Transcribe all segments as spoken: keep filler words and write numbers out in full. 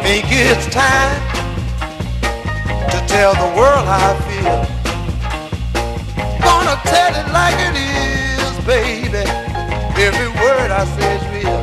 think it's time to tell the world how I feel. Gonna tell it like it is, baby. Every word I say is real.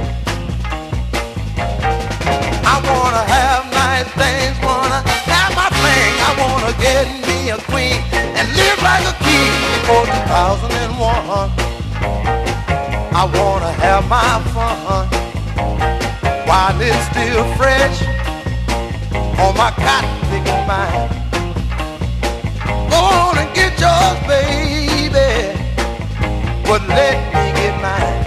I wanna have nice things, wanna have my thing. I wanna get me a queen and live like a king before two thousand one. I wanna have my fun while it's still fresh on my cotton picking mind. Go on and get yours, baby, but let me get mine.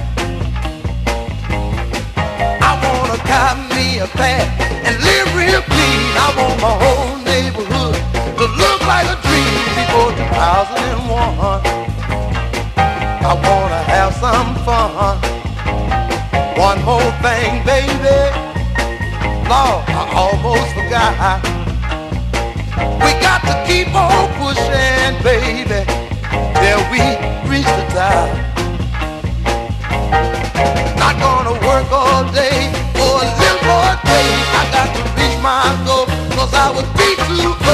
I wanna cop me a pad and live real clean. I want my whole neighborhood to look like a dream before two thousand one. I wanna have some fun. One more thing, baby. Lord, I almost forgot. We got to keep on pushing, baby, till we reach the top. Not gonna work all day or a little more day. I got to reach my goal, cause I would be too